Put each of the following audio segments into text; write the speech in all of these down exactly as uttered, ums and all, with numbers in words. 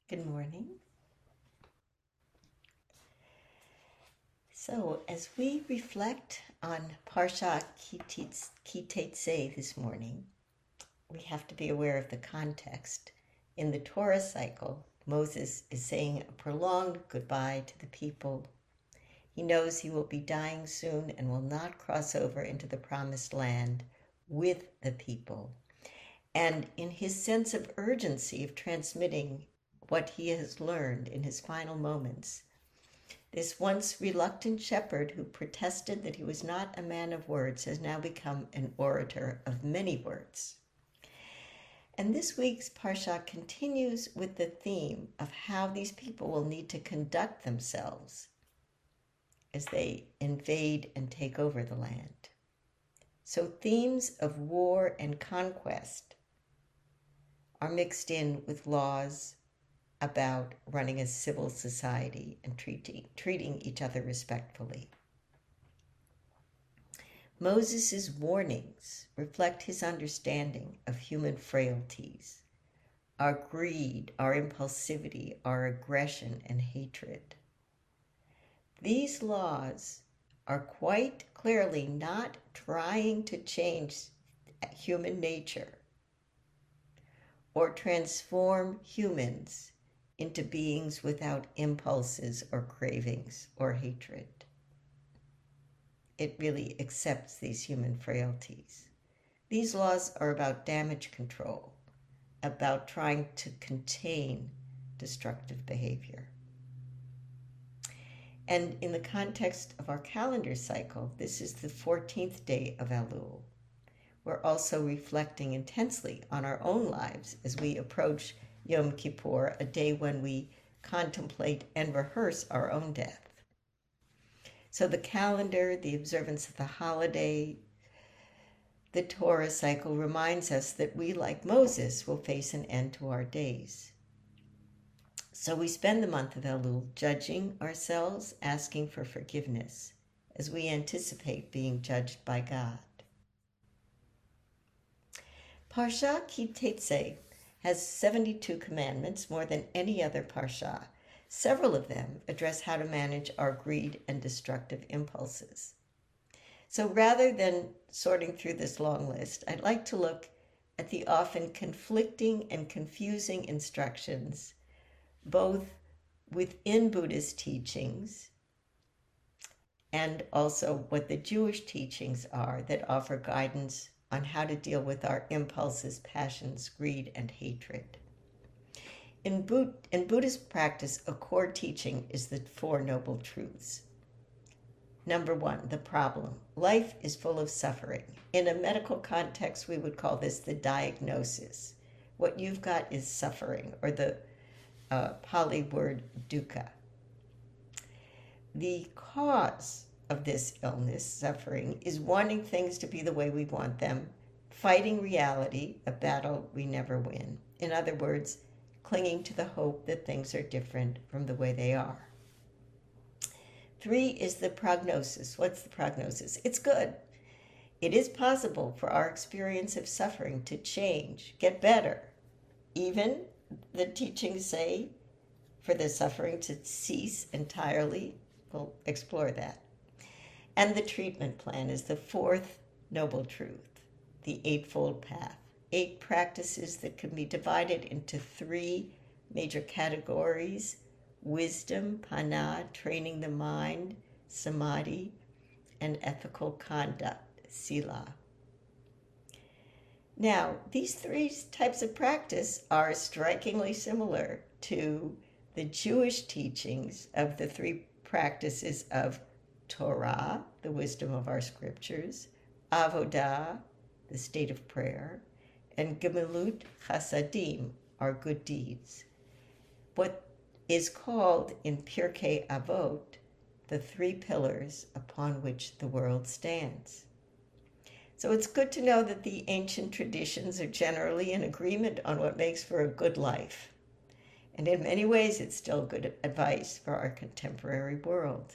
Good morning. So, as we reflect on Parsha Kitetse this morning, we have to be aware of the context. In the Torah cycle, Moses is saying a prolonged goodbye to the people. He knows he will be dying soon and will not cross over into the promised land with the people. And in his sense of urgency of transmitting what he has learned in his final moments, this once reluctant shepherd who protested that he was not a man of words has now become an orator of many words. And this week's Parsha continues with the theme of how these people will need to conduct themselves as they invade and take over the land. So themes of war and conquest are mixed in with laws about running a civil society and treating, treating each other respectfully. Moses' warnings reflect his understanding of human frailties, our greed, our impulsivity, our aggression and hatred. These laws are quite clearly not trying to change human nature or transform humans into beings without impulses or cravings or hatred. It really accepts these human frailties. These laws are about damage control, about trying to contain destructive behavior. And in the context of our calendar cycle, this is the fourteenth day of Elul. We're also reflecting intensely on our own lives as we approach Yom Kippur, a day when we contemplate and rehearse our own death. So the calendar, the observance of the holiday, the Torah cycle reminds us that we, like Moses, will face an end to our days. So we spend the month of Elul judging ourselves, asking for forgiveness, as we anticipate being judged by God. Parsha Kitetse has seventy-two commandments, more than any other parsha. Several of them address how to manage our greed and destructive impulses. So rather than sorting through this long list, I'd like to look at the often conflicting and confusing instructions, both within Buddhist teachings and also what the Jewish teachings are that offer guidance on how to deal with our impulses, passions, greed, and hatred. In, Bud- in Buddhist practice, a core teaching is the Four Noble Truths. Number one, the problem. Life is full of suffering. In a medical context, we would call this the diagnosis. What you've got is suffering, or the uh, Pali word dukkha. The cause of this illness, suffering, is wanting things to be the way we want them, fighting reality, a battle we never win. In other words, clinging to the hope that things are different from the way they are. Three is the prognosis. What's the prognosis? It's good. It is possible for our experience of suffering to change, get better. Even the teachings say for the suffering to cease entirely. We'll explore that. And the treatment plan is the fourth noble truth, the Eightfold Path. Eight practices that can be divided into three major categories: wisdom, panna, training the mind, samadhi, and ethical conduct, sila. Now, these three types of practice are strikingly similar to the Jewish teachings of the three practices of Torah, the wisdom of our scriptures, avodah, the state of prayer, and gemilut chasadim, our good deeds. What is called in Pirkei Avot the three pillars upon which the world stands. So it's good to know that the ancient traditions are generally in agreement on what makes for a good life. And in many ways, it's still good advice for our contemporary world.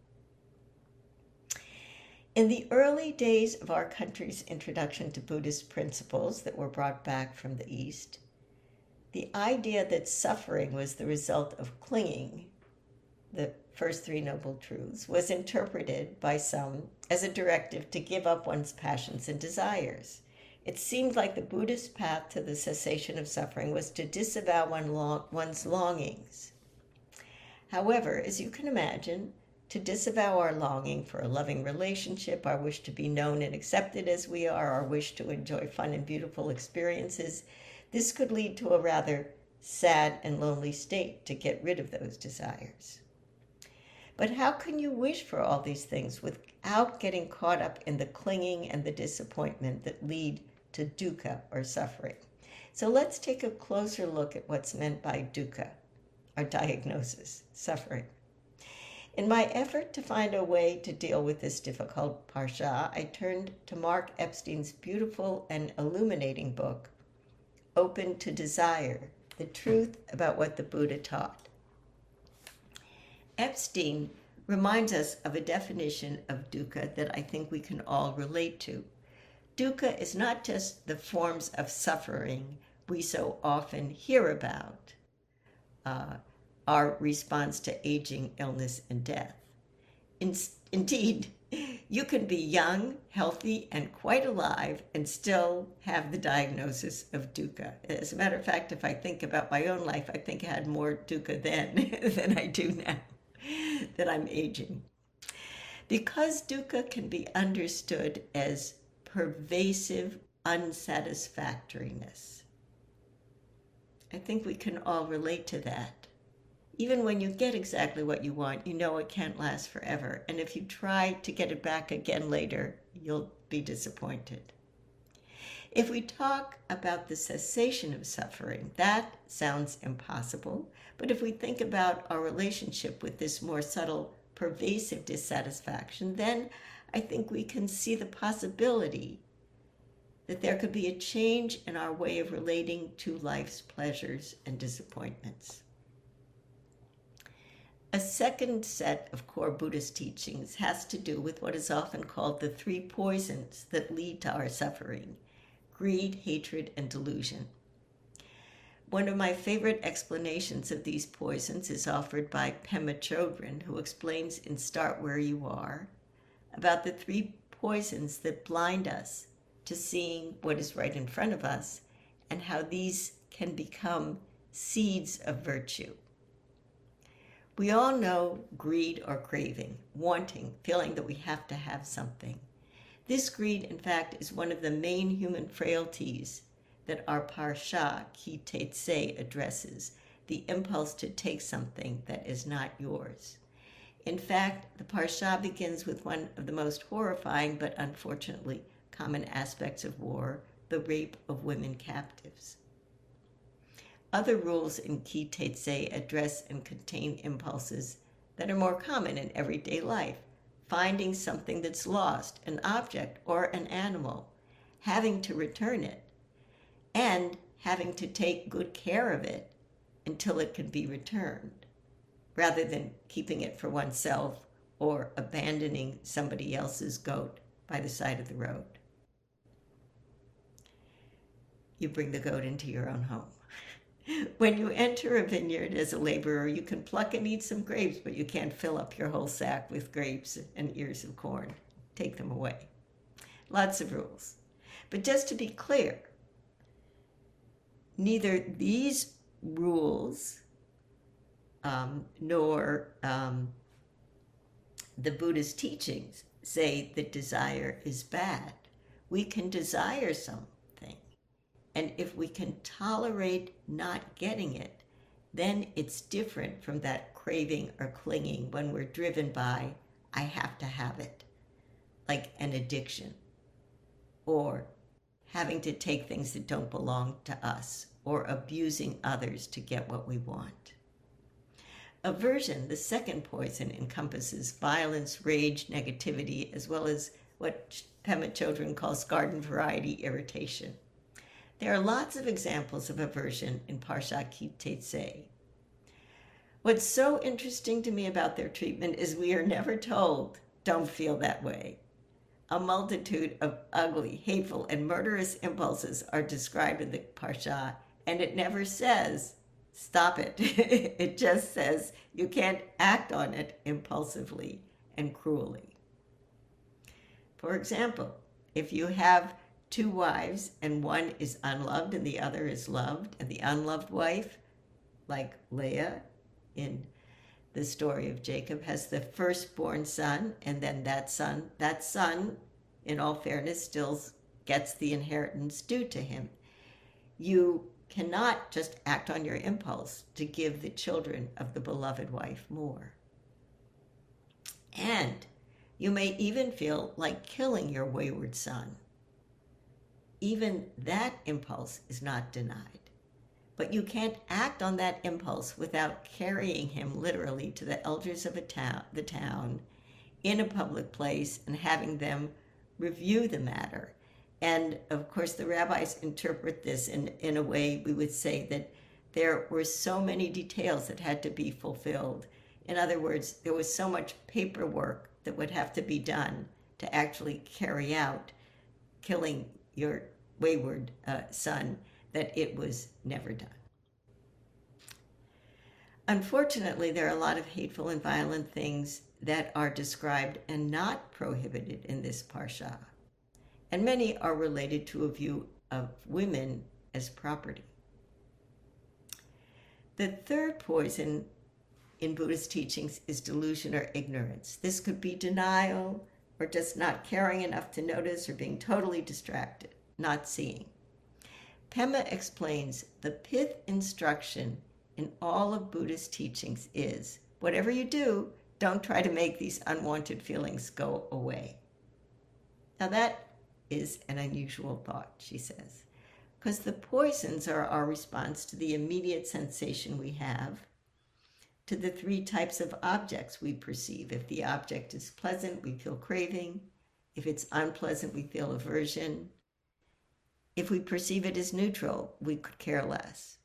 In the early days of our country's introduction to Buddhist principles that were brought back from the East, the idea that suffering was the result of clinging, the first three noble truths, was interpreted by some as a directive to give up one's passions and desires. It seemed like the Buddhist path to the cessation of suffering was to disavow one long, one's longings. However, as you can imagine, to disavow our longing for a loving relationship, our wish to be known and accepted as we are, our wish to enjoy fun and beautiful experiences, this could lead to a rather sad and lonely state to get rid of those desires. But how can you wish for all these things without getting caught up in the clinging and the disappointment that lead to dukkha, or suffering? So let's take a closer look at what's meant by dukkha, our diagnosis, suffering. In my effort to find a way to deal with this difficult parsha, I turned to Mark Epstein's beautiful and illuminating book, Open to Desire, the truth about what the Buddha taught. Epstein reminds us of a definition of dukkha that I think we can all relate to. Dukkha is not just the forms of suffering we so often hear about, uh, our response to aging, illness, and death. In, indeed, you can be young, healthy, and quite alive and still have the diagnosis of dukkha. As a matter of fact, if I think about my own life, I think I had more dukkha then than I do now that I'm aging. Because dukkha can be understood as pervasive unsatisfactoriness, I think we can all relate to that. Even when you get exactly what you want, you know it can't last forever. And if you try to get it back again later, you'll be disappointed. If we talk about the cessation of suffering, that sounds impossible. But if we think about our relationship with this more subtle, pervasive dissatisfaction, then I think we can see the possibility that there could be a change in our way of relating to life's pleasures and disappointments. A second set of core Buddhist teachings has to do with what is often called the three poisons that lead to our suffering: greed, hatred, and delusion. One of my favorite explanations of these poisons is offered by Pema Chodron, who explains in Start Where You Are about the three poisons that blind us to seeing what is right in front of us and how these can become seeds of virtue. We all know greed or craving, wanting, feeling that we have to have something. This greed, in fact, is one of the main human frailties that our parsha, Ki Tetse, addresses, the impulse to take something that is not yours. In fact, the parsha begins with one of the most horrifying but unfortunately common aspects of war, the rape of women captives. Other rules in Ki Tetse address and contain impulses that are more common in everyday life: finding something that's lost, an object or an animal, having to return it, and having to take good care of it until it can be returned, rather than keeping it for oneself or abandoning somebody else's goat by the side of the road. You bring the goat into your own home. When you enter a vineyard as a laborer, you can pluck and eat some grapes, but you can't fill up your whole sack with grapes and ears of corn. Take them away. Lots of rules. But just to be clear, neither these rules um, nor um, the Buddhist teachings say that desire is bad. We can desire something. And if we can tolerate not getting it, then it's different from that craving or clinging when we're driven by, I have to have it, like an addiction, or having to take things that don't belong to us, or abusing others to get what we want. Aversion, the second poison, encompasses violence, rage, negativity, as well as what Pema Chodron calls garden variety irritation. There are lots of examples of aversion in Parsha Ki Tetse. What's so interesting to me about their treatment is we are never told, don't feel that way. A multitude of ugly, hateful, and murderous impulses are described in the Parsha And it never says, stop it. It just says you can't act on it impulsively and cruelly. For example, if you have two wives and one is unloved and the other is loved, and the unloved wife, like Leah in the story of Jacob, has the firstborn son, and then that son, that son, in all fairness, still gets the inheritance due to him. You cannot just act on your impulse to give the children of the beloved wife more. And you may even feel like killing your wayward son. Even that impulse is not denied. But you can't act on that impulse without carrying him literally to the elders of a town, the town in a public place and having them review the matter. And of course, the rabbis interpret this in, in a way we would say that there were so many details that had to be fulfilled. In other words, there was so much paperwork that would have to be done to actually carry out killing your wayward uh, son that it was never done. Unfortunately, there are a lot of hateful and violent things that are described and not prohibited in this parsha, and many are related to a view of women as property. The third poison in Buddhist teachings is delusion or ignorance. This could be denial, or just not caring enough to notice, or being totally distracted, not seeing. Pema explains the pith instruction in all of Buddhist teachings is, whatever you do, don't try to make these unwanted feelings go away. Now that is an unusual thought, she says, because the poisons are our response to the immediate sensation we have, to the three types of objects we perceive. If the object is pleasant, we feel craving. If it's unpleasant, we feel aversion. If we perceive it as neutral, we could care less.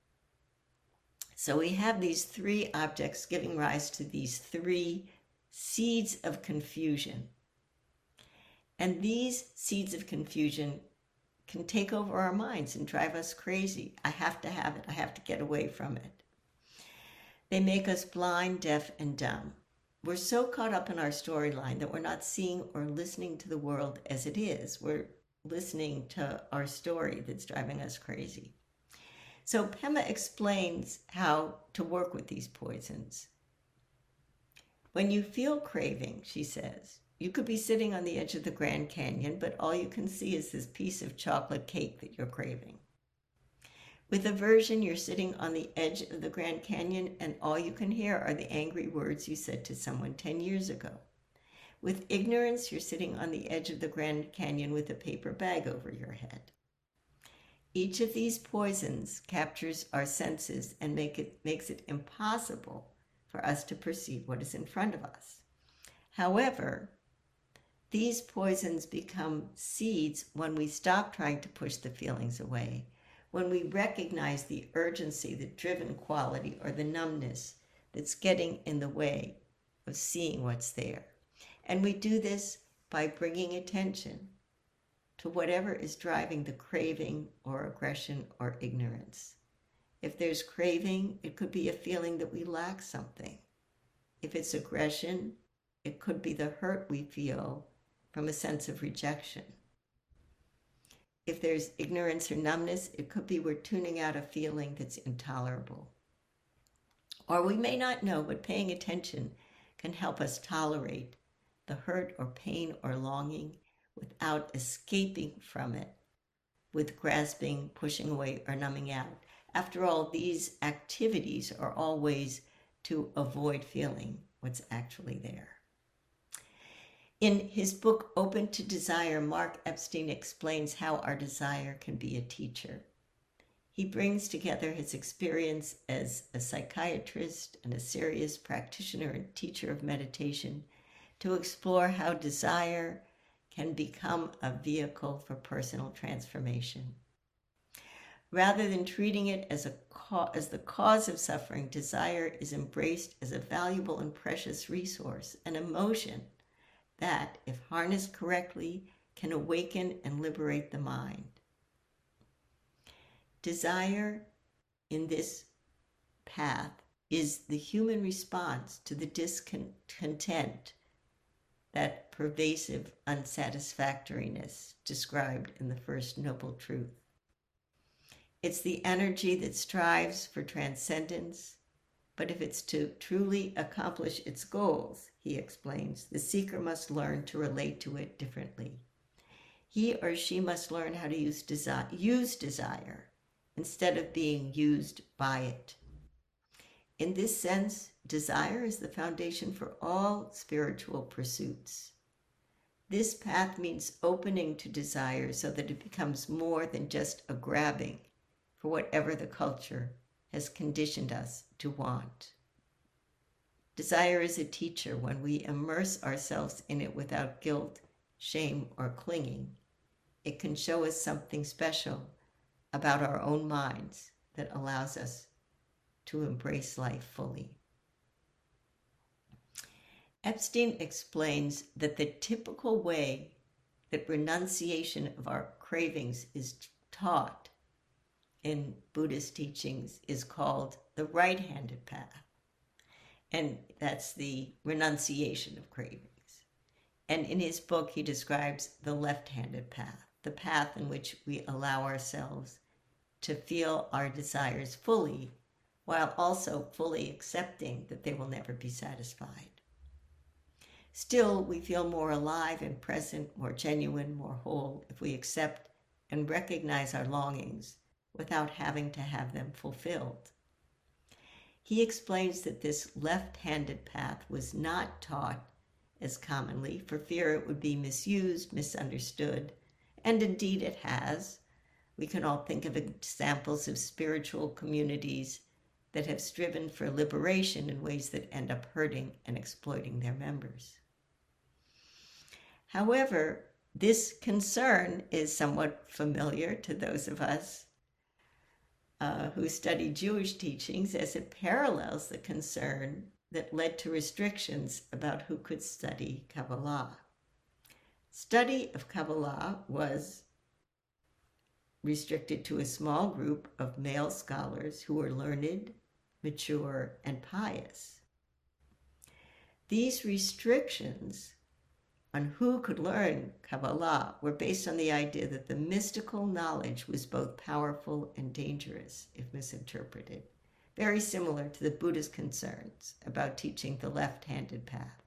So we have these three objects giving rise to these three seeds of confusion. And these seeds of confusion can take over our minds and drive us crazy. I have to have it. I have to get away from it. They make us blind, deaf, and dumb. We're so caught up in our storyline that we're not seeing or listening to the world as it is. We're listening to our story that's driving us crazy. So Pema explains how to work with these poisons. When you feel craving, she says, you could be sitting on the edge of the Grand Canyon, but all you can see is this piece of chocolate cake that you're craving. With aversion, you're sitting on the edge of the Grand Canyon, and all you can hear are the angry words you said to someone ten years ago. With ignorance, you're sitting on the edge of the Grand Canyon with a paper bag over your head. Each of these poisons captures our senses and make it, makes it impossible for us to perceive what is in front of us. However, these poisons become seeds when we stop trying to push the feelings away, when we recognize the urgency, the driven quality, or the numbness that's getting in the way of seeing what's there. And we do this by bringing attention to whatever is driving the craving or aggression or ignorance. If there's craving, it could be a feeling that we lack something. If it's aggression, it could be the hurt we feel from a sense of rejection. If there's ignorance or numbness, it could be we're tuning out a feeling that's intolerable. Or we may not know, but paying attention can help us tolerate the hurt or pain or longing without escaping from it with grasping, pushing away, or numbing out. After all, these activities are all ways to avoid feeling what's actually there. In his book, Open to Desire, Mark Epstein explains how our desire can be a teacher. He brings together his experience as a psychiatrist and a serious practitioner and teacher of meditation to explore how desire can become a vehicle for personal transformation. Rather than treating it as, a ca- as the cause of suffering, desire is embraced as a valuable and precious resource, an emotion that, if harnessed correctly, can awaken and liberate the mind. Desire in this path is the human response to the discontent, that pervasive unsatisfactoriness described in the First Noble Truth. It's the energy that strives for transcendence, but if it's to truly accomplish its goals, he explains, the seeker must learn to relate to it differently. He or she must learn how to use desire, use desire instead of being used by it. In this sense, desire is the foundation for all spiritual pursuits. This path means opening to desire so that it becomes more than just a grabbing for whatever the culture has conditioned us to want. Desire is a teacher when we immerse ourselves in it without guilt, shame, or clinging. It can show us something special about our own minds that allows us to embrace life fully. Epstein explains that the typical way that renunciation of our cravings is taught in Buddhist teachings is called the right-handed path. And that's the renunciation of cravings. And in his book, he describes the left-handed path, the path in which we allow ourselves to feel our desires fully, while also fully accepting that they will never be satisfied. Still, we feel more alive and present, more genuine, more whole, if we accept and recognize our longings without having to have them fulfilled. He explains that this left-handed path was not taught as commonly for fear it would be misused, misunderstood, and indeed it has. We can all think of examples of spiritual communities that have striven for liberation in ways that end up hurting and exploiting their members. However, this concern is somewhat familiar to those of us uh, who study Jewish teachings, as it parallels the concern that led to restrictions about who could study Kabbalah. Study of Kabbalah was restricted to a small group of male scholars who were learned, mature, and pious. These restrictions on who could learn Kabbalah were based on the idea that the mystical knowledge was both powerful and dangerous if misinterpreted, very similar to the Buddhist concerns about teaching the left-handed path.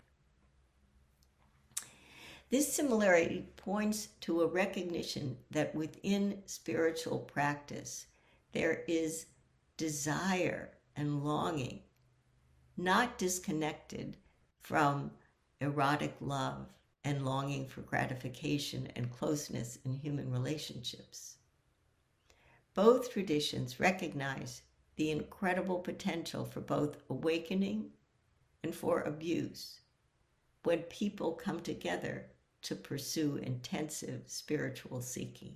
This similarity points to a recognition that within spiritual practice there is desire and longing, not disconnected from erotic love and longing for gratification and closeness in human relationships. Both traditions recognize the incredible potential for both awakening and for abuse when people come together to pursue intensive spiritual seeking.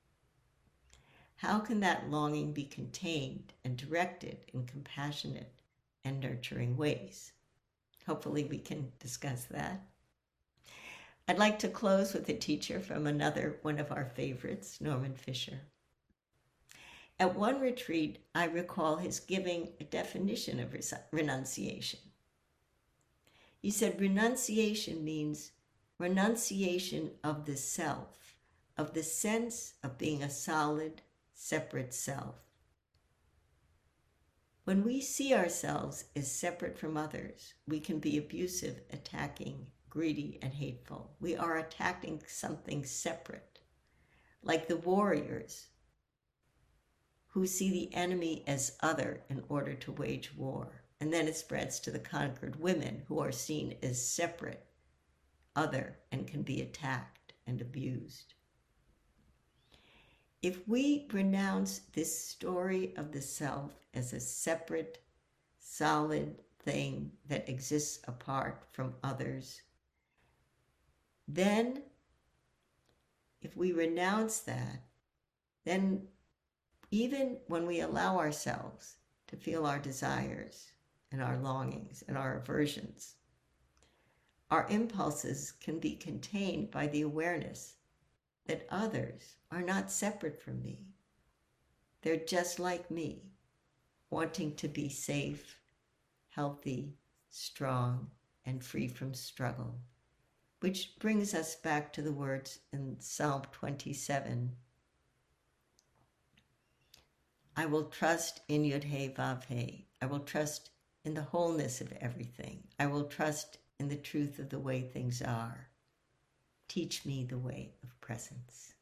How can that longing be contained and directed in compassionate and nurturing ways? Hopefully we can discuss that. I'd like to close with a teacher from another one of our favorites, Norman Fischer. At one retreat, I recall his giving a definition of renunciation. He said, renunciation means renunciation of the self, of the sense of being a solid, separate self. When we see ourselves as separate from others, we can be abusive, attacking, greedy, and hateful. We are attacking something separate, like the warriors who see the enemy as other in order to wage war. And then it spreads to the conquered women who are seen as separate, other, and can be attacked and abused. If we renounce this story of the self as a separate, solid thing that exists apart from others, then if we renounce that, then even when we allow ourselves to feel our desires and our longings and our aversions, our impulses can be contained by the awareness that others are not separate from me. They're just like me, wanting to be safe, healthy, strong, and free from struggle. Which brings us back to the words in Psalm twenty-seven. I will trust in Yud-He Vav-He. I will trust in the wholeness of everything. I will trust in the truth of the way things are. Teach me the way of presence.